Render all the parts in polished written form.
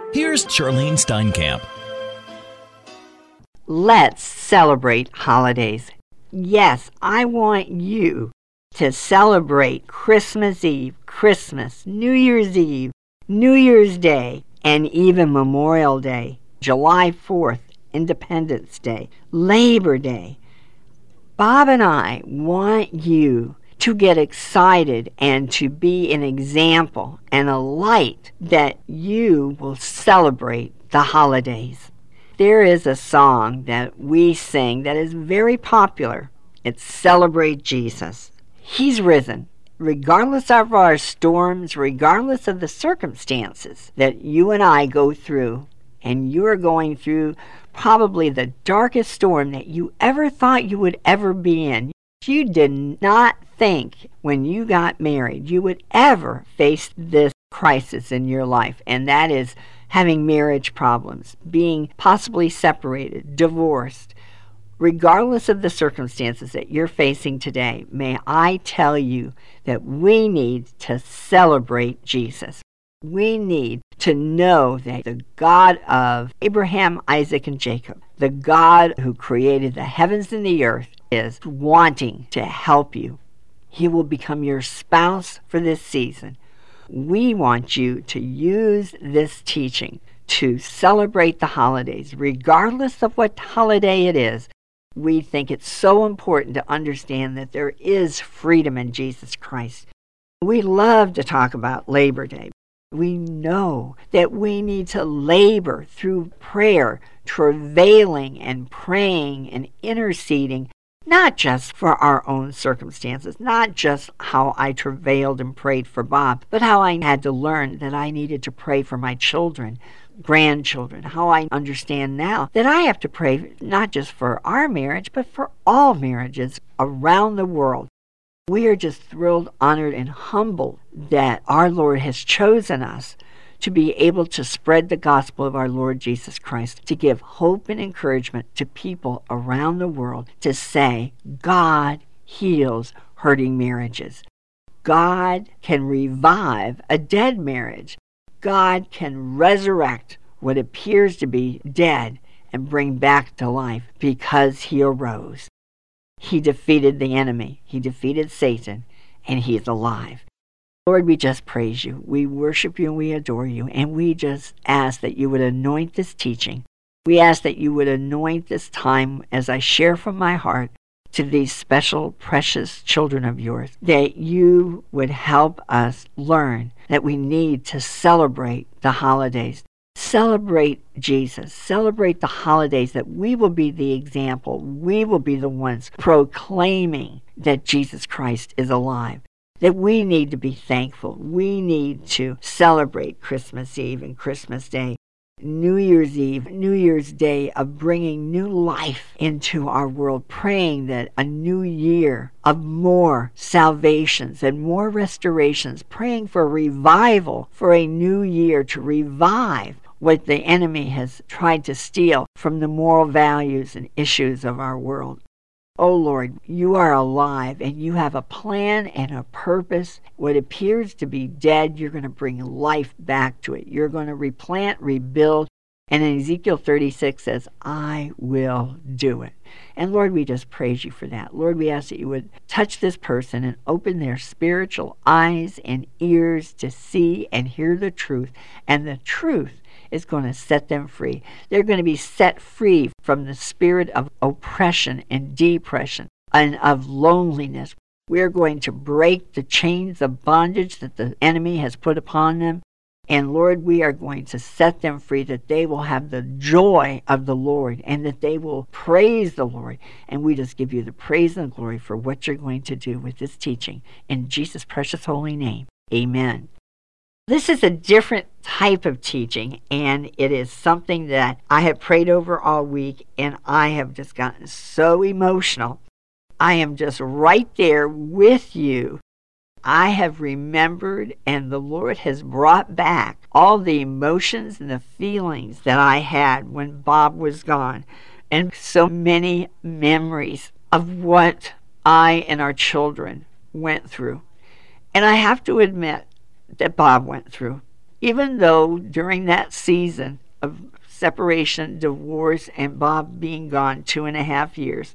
Here's Charlene Steinkamp. Let's celebrate holidays. Yes, I want you to celebrate Christmas Eve, Christmas, New Year's Eve, New Year's Day, and even Memorial Day, July 4th, Independence Day, Labor Day. Bob and I want you to get excited and to be an example and a light that you will celebrate the holidays. There is a song that we sing that is very popular. It's Celebrate Jesus. He's risen. Regardless of our storms, regardless of the circumstances that you and I go through, and you are going through probably the darkest storm that you ever thought you would ever be in. You did not think when you got married you would ever face this crisis in your life, and that is having marriage problems, being possibly separated, divorced. Regardless of the circumstances that you're facing today, may I tell you that we need to celebrate Jesus. We need to know that the God of Abraham, Isaac, and Jacob, the God who created the heavens and the earth, is wanting to help you. He will become your spouse for this season. We want you to use this teaching to celebrate the holidays, regardless of what holiday it is. We think it's so important to understand that there is freedom in Jesus Christ. We love to talk about Labor Day. We know that we need to labor through prayer, travailing and praying and interceding, not just for our own circumstances, not just how I travailed and prayed for Bob, but how I had to learn that I needed to pray for my children, grandchildren, how I understand now that I have to pray not just for our marriage, but for all marriages around the world. We are just thrilled, honored, and humbled that our Lord has chosen us to be able to spread the gospel of our Lord Jesus Christ, to give hope and encouragement to people around the world, to say, God heals hurting marriages. God can revive a dead marriage. God can resurrect what appears to be dead and bring back to life because he arose. He defeated the enemy. He defeated Satan, and he's alive. Lord, we just praise you. We worship you and we adore you, and we just ask that you would anoint this teaching. We ask that you would anoint this time as I share from my heart to these special, precious children of yours, that you would help us learn that we need to celebrate the holidays. Celebrate Jesus. Celebrate the holidays, that we will be the example. We will be the ones proclaiming that Jesus Christ is alive. That we need to be thankful. We need to celebrate Christmas Eve and Christmas Day, New Year's Eve, New Year's Day, of bringing new life into our world, praying that a new year of more salvations and more restorations, praying for revival, for a new year to revive what the enemy has tried to steal from the moral values and issues of our world. Oh Lord, you are alive and you have a plan and a purpose. What appears to be dead, you're going to bring life back to it. You're going to replant, rebuild. And in Ezekiel 36 says, I will do it. And Lord, we just praise you for that. Lord, we ask that you would touch this person and open their spiritual eyes and ears to see and hear the truth. And the truth is going to set them free. They're going to be set free from the spirit of oppression and depression and of loneliness. We're going to break the chains of bondage that the enemy has put upon them. And Lord, we are going to set them free, that they will have the joy of the Lord and that they will praise the Lord. And we just give you the praise and glory for what you're going to do with this teaching. In Jesus' precious holy name, amen. This is a different type of teaching, and it is something that I have prayed over all week, and I have just gotten so emotional. I am just right there with you. I have remembered, and the Lord has brought back all the emotions and the feelings that I had when Bob was gone, and so many memories of what I and our children went through. And I have to admit that Bob went through. Even though during that season of separation, divorce, and Bob being gone 2.5 years,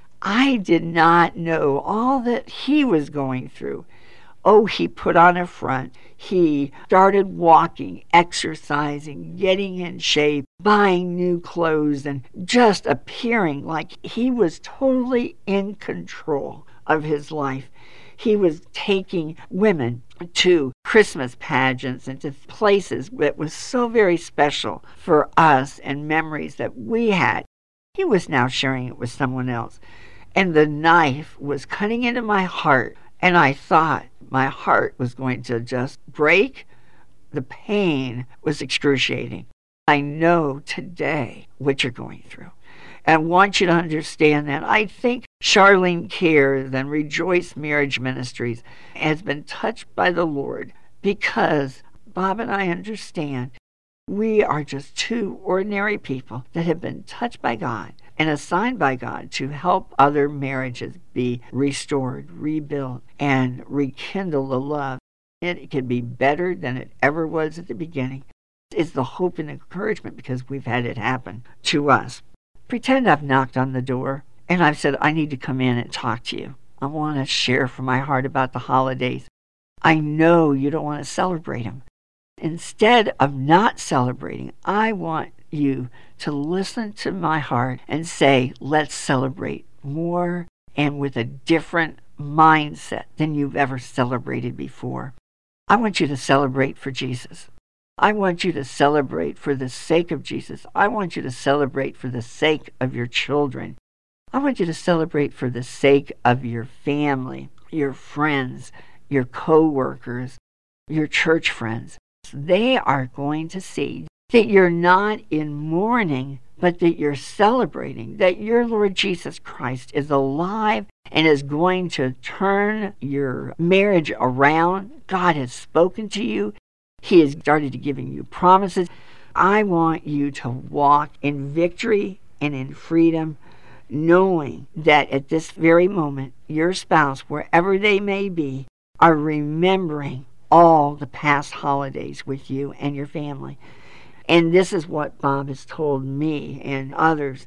I did not know all that he was going through. Oh, he put on a front. He started walking, exercising, getting in shape, buying new clothes, and just appearing like he was totally in control of his life. He was taking women to Christmas pageants and to places that was so very special for us and memories that we had. He was now sharing it with someone else. And the knife was cutting into my heart. And I thought my heart was going to just break. The pain was excruciating. I know today what you're going through. And I want you to understand that. I think Charlene Cares and Rejoice Marriage Ministries has been touched by the Lord because Bob and I understand we are just two ordinary people that have been touched by God and assigned by God to help other marriages be restored, rebuilt, and rekindle the love. It can be better than it ever was at the beginning. It's the hope and encouragement because we've had it happen to us. Pretend I've knocked on the door and I've said, I need to come in and talk to you. I want to share from my heart about the holidays. I know you don't want to celebrate them. Instead of not celebrating, I want you to listen to my heart and say, let's celebrate more and with a different mindset than you've ever celebrated before. I want you to celebrate for Jesus. I want you to celebrate for the sake of Jesus. I want you to celebrate for the sake of your children. I want you to celebrate for the sake of your family, your friends, your co-workers, your church friends. They are going to see that you're not in mourning, but that you're celebrating, that your Lord Jesus Christ is alive and is going to turn your marriage around. God has spoken to you. He has started to giving you promises. I want you to walk in victory and in freedom, knowing that at this very moment, your spouse, wherever they may be, are remembering all the past holidays with you and your family. And this is what Bob has told me and others.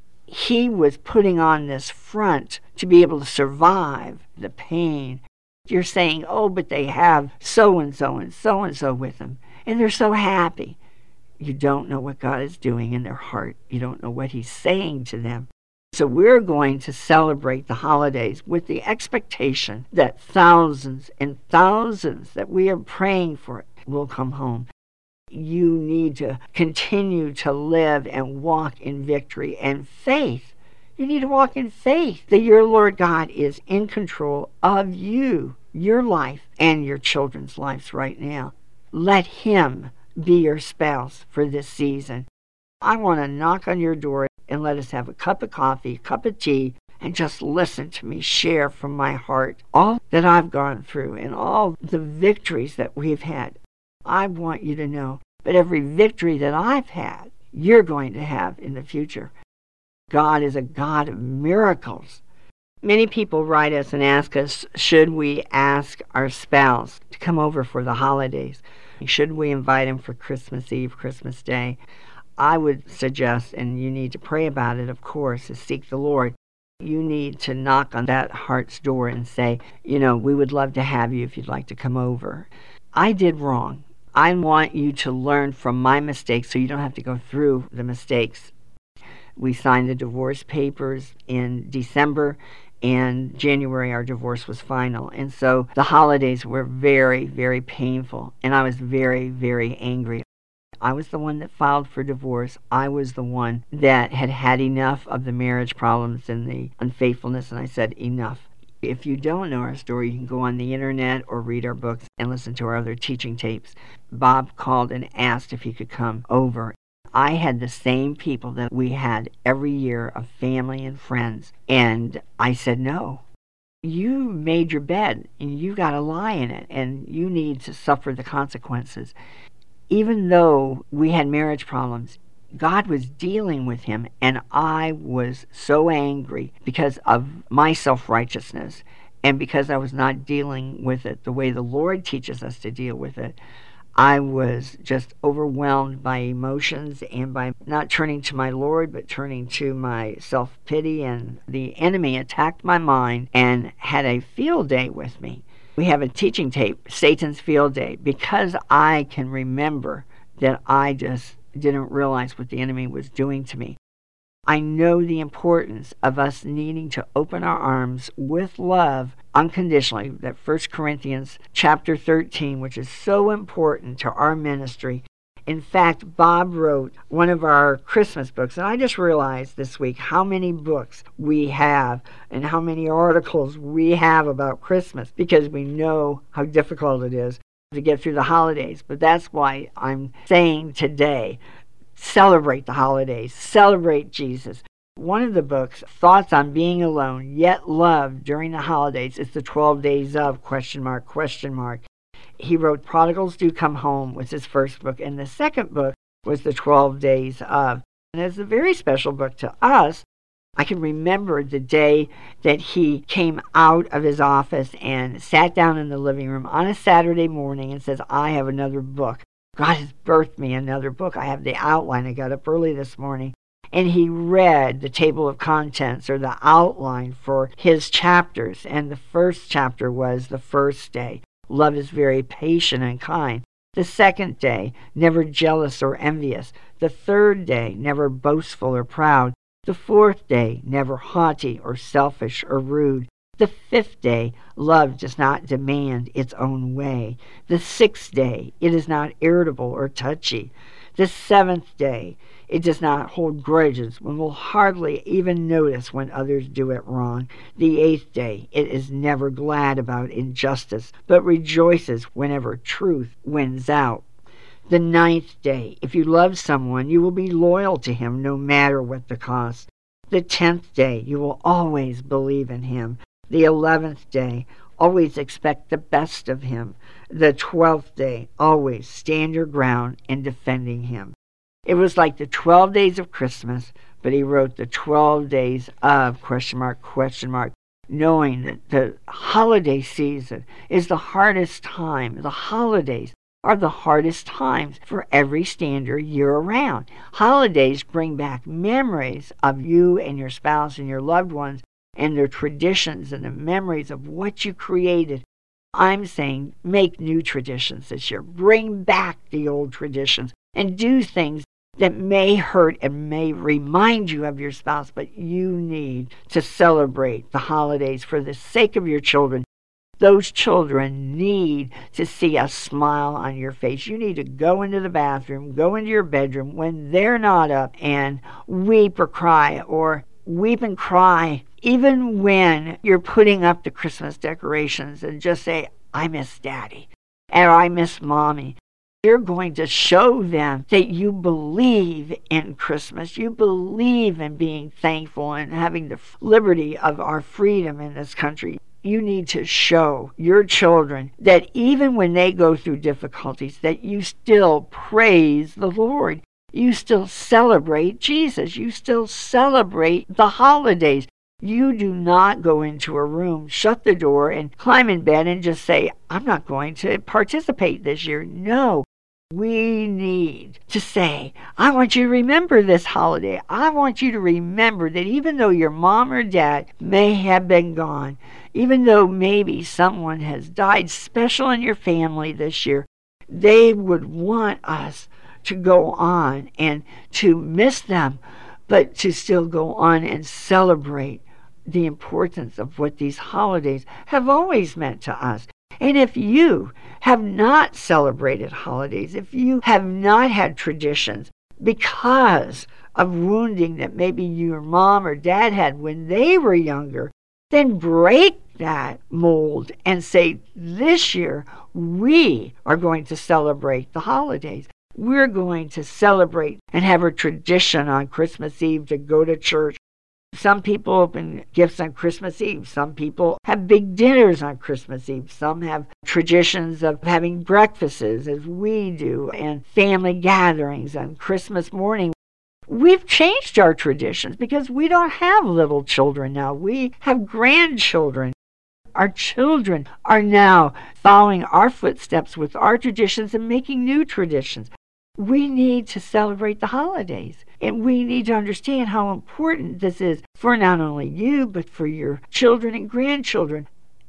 He was putting on this front to be able to survive the pain. You're saying, oh, but they have so-and-so and so-and-so with them, and they're so happy. You don't know what God is doing in their heart. You don't know what He's saying to them. So we're going to celebrate the holidays with the expectation that thousands and thousands that we are praying for will come home. You need to continue to live and walk in victory and faith. You need to walk in faith that your Lord God is in control of you, your life, and your children's lives right now. Let Him be your spouse for this season. I want to knock on your door and let us have a cup of coffee, a cup of tea, and just listen to me share from my heart all that I've gone through and all the victories that we've had. I want you to know that every victory that I've had, you're going to have in the future. God is a God of miracles. Many people write us and ask us, should we ask our spouse to come over for the holidays? Should we invite him for Christmas Eve, Christmas Day? I would suggest, and you need to pray about it, of course, is seek the Lord. You need to knock on that heart's door and say, we would love to have you if you'd like to come over. I did wrong. I want you to learn from my mistakes so you don't have to go through the mistakes. We signed the divorce papers in December, and January our divorce was final. And so the holidays were very, very painful, and I was very, very angry. I was the one that filed for divorce. I was the one that had had enough of the marriage problems and the unfaithfulness, and I said, enough. If you don't know our story, you can go on the internet or read our books and listen to our other teaching tapes. Bob called and asked if he could come over. I had the same people that we had every year of family and friends, and I said, no. You made your bed, and you got to lie in it, and you need to suffer the consequences. Even though we had marriage problems, God was dealing with him, and I was so angry because of my self-righteousness and because I was not dealing with it the way the Lord teaches us to deal with it. I was just overwhelmed by emotions and by not turning to my Lord, but turning to my self-pity, and the enemy attacked my mind and had a field day with me. We have a teaching tape, Satan's Field Day, because I can remember that I just didn't realize what the enemy was doing to me. I know the importance of us needing to open our arms with love unconditionally. That 1 Corinthians chapter 13, which is so important to our ministry. In fact, Bob wrote one of our Christmas books, and I just realized this week how many books we have and how many articles we have about Christmas, because we know how difficult it is to get through the holidays. But that's why I'm saying today, celebrate the holidays, celebrate Jesus. One of the books, Thoughts on Being Alone Yet Loved During the Holidays, is the 12 Days of, ? He wrote Prodigals Do Come Home, was his first book, and the second book was the 12 Days of. And it's a very special book to us. I can remember the day that he came out of his office and sat down in the living room on a Saturday morning and says, I have another book. God has birthed me another book. I have the outline. I got up early this morning, and he read the table of contents, or the outline for his chapters. And the first chapter was the first day. Love is very patient and kind. The second day, never jealous or envious. The third day, never boastful or proud. The fourth day, never haughty or selfish or rude. The fifth day, love does not demand its own way. The sixth day, it is not irritable or touchy. The seventh day, it does not hold grudges and will hardly even notice when others do it wrong. The eighth day, it is never glad about injustice, but rejoices whenever truth wins out. The ninth day, if you love someone, you will be loyal to him no matter what the cost. The 10th day, you will always believe in him. The 11th day, always expect the best of him. The 12th day, always stand your ground in defending him. It was like the 12 days of Christmas, but he wrote the 12 days of ... knowing that the holiday season is the hardest time. The holidays are the hardest times for every stander year-round. Holidays bring back memories of you and your spouse and your loved ones and their traditions and the memories of what you created. I'm saying make new traditions this year. Bring back the old traditions and do things that may hurt and may remind you of your spouse, but you need to celebrate the holidays for the sake of your children. Those children need to see a smile on your face. You need to go into the bathroom, go into your bedroom when they're not up and weep or cry, or weep and cry even when you're putting up the Christmas decorations, and just say, I miss Daddy, and I miss Mommy. You're going to show them that you believe in Christmas. You believe in being thankful and having the liberty of our freedom in this country. You need to show your children that even when they go through difficulties, that you still praise the Lord. You still celebrate Jesus. You still celebrate the holidays. You do not go into a room, shut the door, and climb in bed and just say, I'm not going to participate this year. No. We need to say, I want you to remember this holiday. I want you to remember that even though your mom or dad may have been gone, even though maybe someone has died special in your family this year, they would want us to go on and to miss them, but to still go on and celebrate the importance of what these holidays have always meant to us. And if you have not celebrated holidays, if you have not had traditions because of wounding that maybe your mom or dad had when they were younger, then break that mold and say, this year we are going to celebrate the holidays. We're going to celebrate and have a tradition on Christmas Eve to go to church. Some people open gifts on Christmas Eve. Some people have big dinners on Christmas Eve. Some have traditions of having breakfasts, as we do, and family gatherings on Christmas morning. We've changed our traditions because we don't have little children now. We have grandchildren. Our children are now following our footsteps with our traditions and making new traditions. We need to celebrate the holidays, and we need to understand how important this is for not only you, but for your children and grandchildren.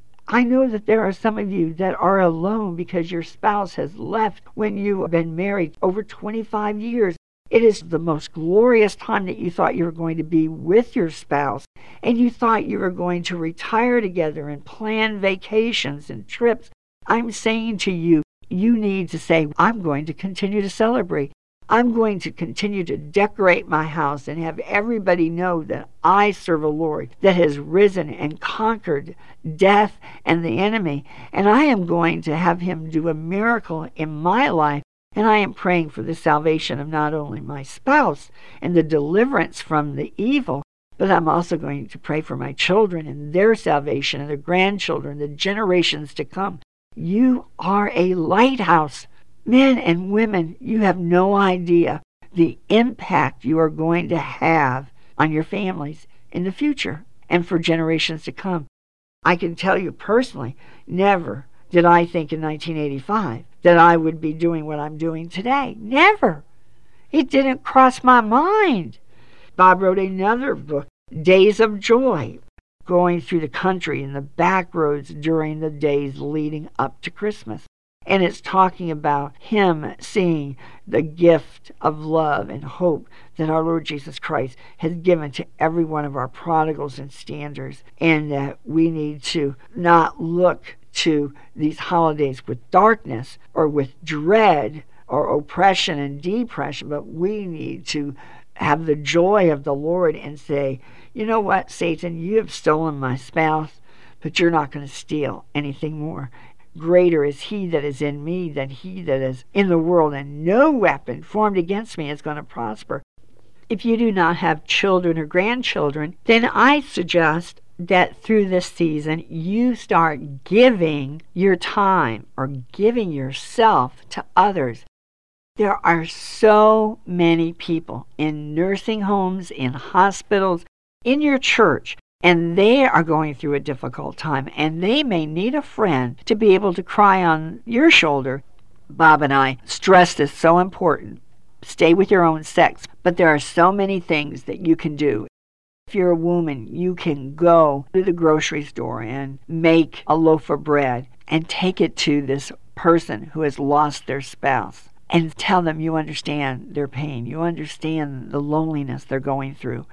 I know that there are some of you that are alone because your spouse has left when you have been married over 25 years. It is the most glorious time that you thought you were going to be with your spouse, and you thought you were going to retire together and plan vacations and trips. I'm saying to you, you need to say, I'm going to continue to celebrate. I'm going to continue to decorate my house and have everybody know that I serve a Lord that has risen and conquered death and the enemy. And I am going to have him do a miracle in my life. And I am praying for the salvation of not only my spouse and the deliverance from the evil, but I'm also going to pray for my children and their salvation and their grandchildren, the generations to come. You are a lighthouse. Men and women, you have no idea the impact you are going to have on your families in the future and for generations to come. I can tell you personally, never did I think in 1985 that I would be doing what I'm doing today. Never. It didn't cross my mind. Bob wrote another book, Days of Joy, going through the country in the back roads during the days leading up to Christmas. And it's talking about him seeing the gift of love and hope that our Lord Jesus Christ has given to every one of our prodigals and standers, and that we need to not look to these holidays with darkness or with dread or oppression and depression, but we need to have the joy of the Lord and say, you know what, Satan, you have stolen my spouse, but you're not going to steal anything more. Greater is he that is in me than he that is in the world, and no weapon formed against me is going to prosper. If you do not have children or grandchildren, then I suggest that through this season you start giving your time or giving yourself to others. There are so many people in nursing homes, in hospitals, in your church, and they are going through a difficult time, and they may need a friend to be able to cry on your shoulder. Bob and I stress this so important. Stay with your own sex, but there are so many things that you can do. If you're a woman, you can go to the grocery store and make a loaf of bread and take it to this person who has lost their spouse and tell them you understand their pain. You understand the loneliness they're going through.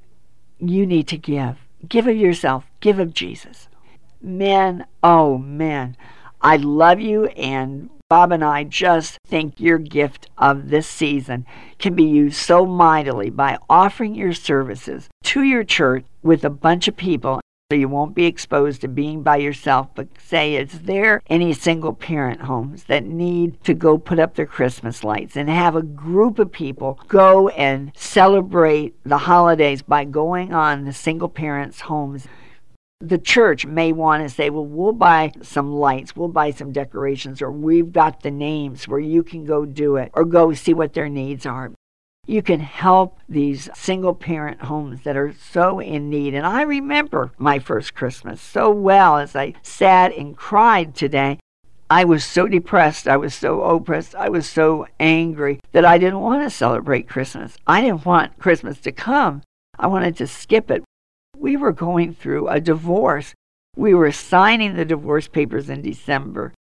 You need to give. Give of yourself. Give of Jesus. Men, oh men, I love you, and Bob and I just think your gift of this season can be used so mightily by offering your services to your church with a bunch of people, so you won't be exposed to being by yourself. But say, is there any single parent homes that need to go put up their Christmas lights and have a group of people go and celebrate the holidays by going on the single parents' homes? The church may want to say, well, we'll buy some lights, we'll buy some decorations, or we've got the names where you can go do it, or go see what their needs are. You can help these single-parent homes that are so in need. And I remember my first Christmas so well as I sat and cried today. I was so depressed, I was so oppressed, I was so angry that I didn't want to celebrate Christmas. I didn't want Christmas to come. I wanted to skip it. We were going through a divorce. We were signing the divorce papers in December.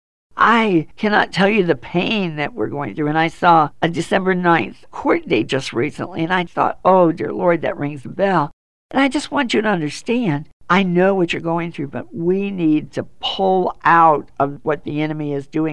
I cannot tell you the pain that we're going through. And I saw a December 9th court date just recently, and I thought, oh, dear Lord, that rings a bell. And I just want you to understand, I know what you're going through, but we need to pull out of what the enemy is doing.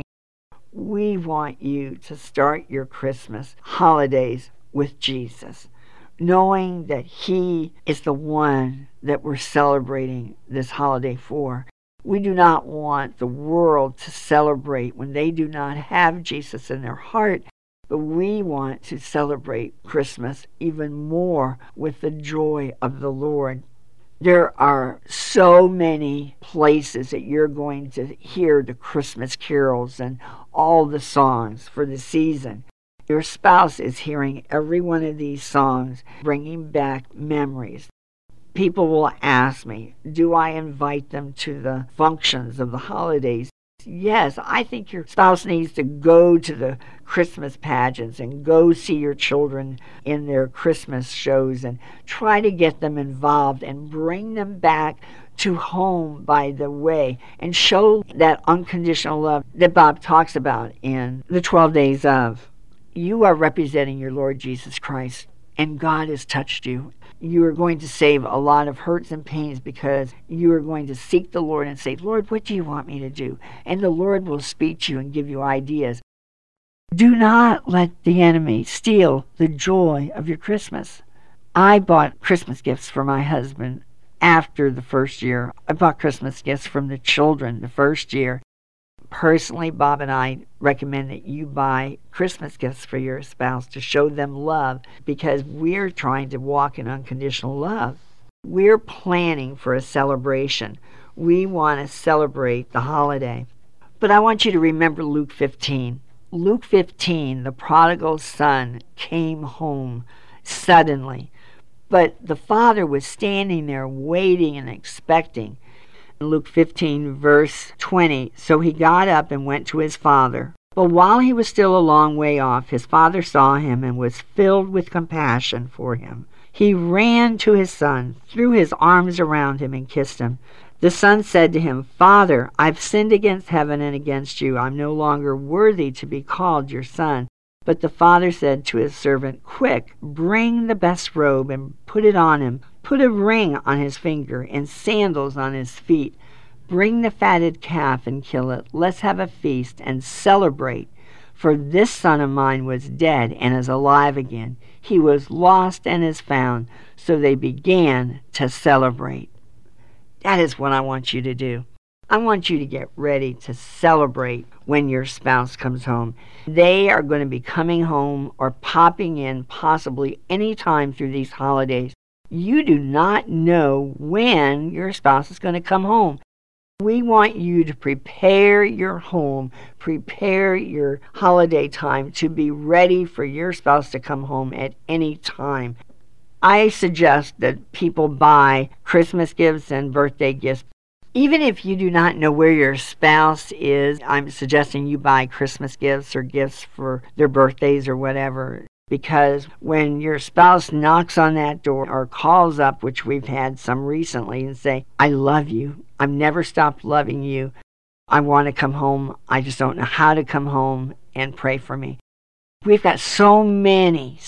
We want you to start your Christmas holidays with Jesus, knowing that he is the one that we're celebrating this holiday for. We do not want the world to celebrate when they do not have Jesus in their heart, but we want to celebrate Christmas even more with the joy of the Lord. There are so many places that you're going to hear the Christmas carols and all the songs for the season. Your spouse is hearing every one of these songs, bringing back memories. People will ask me, do I invite them to the functions of the holidays? Yes, I think your spouse needs to go to the Christmas pageants and go see your children in their Christmas shows and try to get them involved and bring them back to home by the way and show that unconditional love that Bob talks about in the 12 days of. You are representing your Lord Jesus Christ, and God has touched you. You are going to save a lot of hurts and pains because you are going to seek the Lord and say, Lord, what do you want me to do? And the Lord will speak to you and give you ideas. Do not let the enemy steal the joy of your Christmas. I bought Christmas gifts for my husband after the first year. I bought Christmas gifts from the children the first year. Personally, Bob and I recommend that you buy Christmas gifts for your spouse to show them love because we're trying to walk in unconditional love. We're planning for a celebration. We want to celebrate the holiday. But I want you to remember Luke 15. Luke 15, the prodigal son came home suddenly, but the father was standing there waiting and expecting. Luke 15, verse 20, so he got up and went to his father. But while he was still a long way off, his father saw him and was filled with compassion for him. He ran to his son, threw his arms around him, and kissed him. The son said to him, Father, I've sinned against heaven and against you. I'm no longer worthy to be called your son. But the father said to his servant, Quick, bring the best robe and put it on him. Put a ring on his finger and sandals on his feet. Bring the fatted calf and kill it. Let's have a feast and celebrate. For this son of mine was dead and is alive again. He was lost and is found. So they began to celebrate. That is what I want you to do. I want you to get ready to celebrate when your spouse comes home. They are going to be coming home or popping in possibly any time through these holidays. You do not know when your spouse is going to come home. We want you to prepare your home, prepare your holiday time to be ready for your spouse to come home at any time. I suggest that people buy Christmas gifts and birthday gifts. Even if you do not know where your spouse is, I'm suggesting you buy Christmas gifts or gifts for their birthdays or whatever. Because when your spouse knocks on that door or calls up, which we've had some recently, and say, I love you. I've never stopped loving you. I want to come home. I just don't know how to come home, and pray for me. We've got so many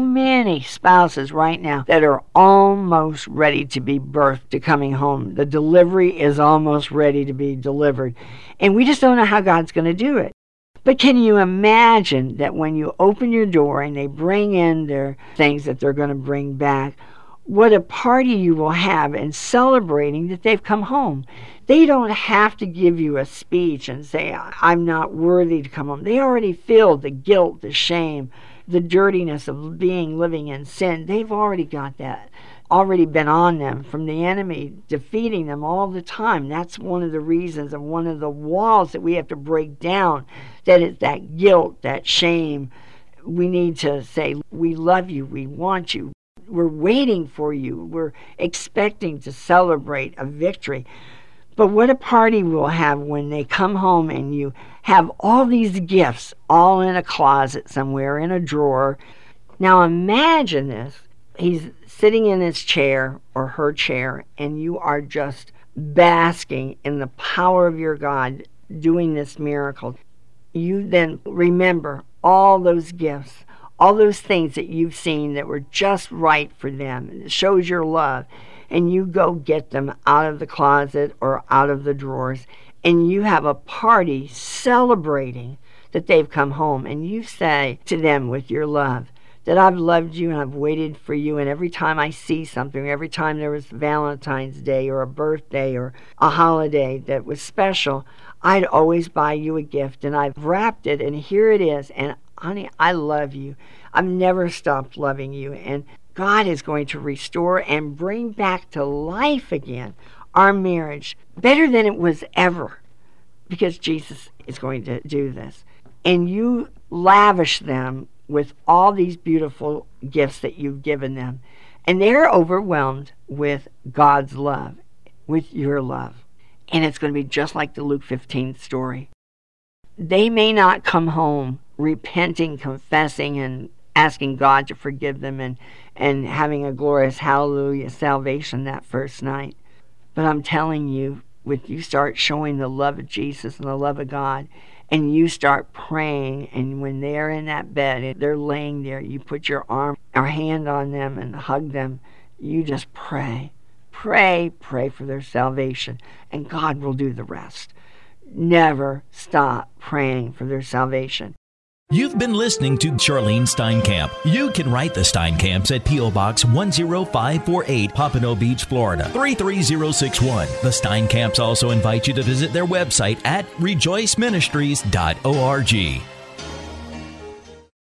spouses right now that are almost ready to be birthed to coming home. The delivery is almost ready to be delivered. And we just don't know how God's going to do it. But can you imagine that when you open your door and they bring in their things that they're going to bring back, what a party you will have in celebrating that they've come home. They don't have to give you a speech and say, I'm not worthy to come home. They already feel the guilt, the shame, the dirtiness of living in sin. They've already got that, already been on them from the enemy, defeating them all the time. That's one of the reasons and one of the walls that we have to break down, that is that guilt, that shame. We need to say, we love you, we want you. We're waiting for you. We're expecting to celebrate a victory. But what a party we'll have when they come home and you have all these gifts all in a closet somewhere, in a drawer. Now imagine this. He's sitting in his chair or her chair, and you are just basking in the power of your God doing this miracle. You then remember all those gifts, all those things that you've seen that were just right for them. It shows your love. And you go get them out of the closet or out of the drawers, and you have a party celebrating that they've come home. And you say to them with your love that I've loved you and I've waited for you. And every time I see something, every time there was Valentine's Day or a birthday or a holiday that was special, I'd always buy you a gift. And I've wrapped it, and here it is. And honey, I love you. I've never stopped loving you. And God is going to restore and bring back to life again our marriage better than it was ever, because Jesus is going to do this. And you lavish them with all these beautiful gifts that you've given them. And they're overwhelmed with God's love, with your love. And it's going to be just like the Luke 15 story. They may not come home repenting, confessing, and asking God to forgive them and having a glorious hallelujah salvation that first night. But I'm telling you, when you start showing the love of Jesus and the love of God, and you start praying, and when they're in that bed and they're laying there, you put your arm or hand on them and hug them. You just pray. Pray for their salvation, and God will do the rest. Never stop praying for their salvation. You've been listening to Charlene Steinkamp. You can write the Steinkamps at P.O. Box 10548, Pompano Beach, Florida, 33061. The Steinkamps also invite you to visit their website at rejoiceministries.org.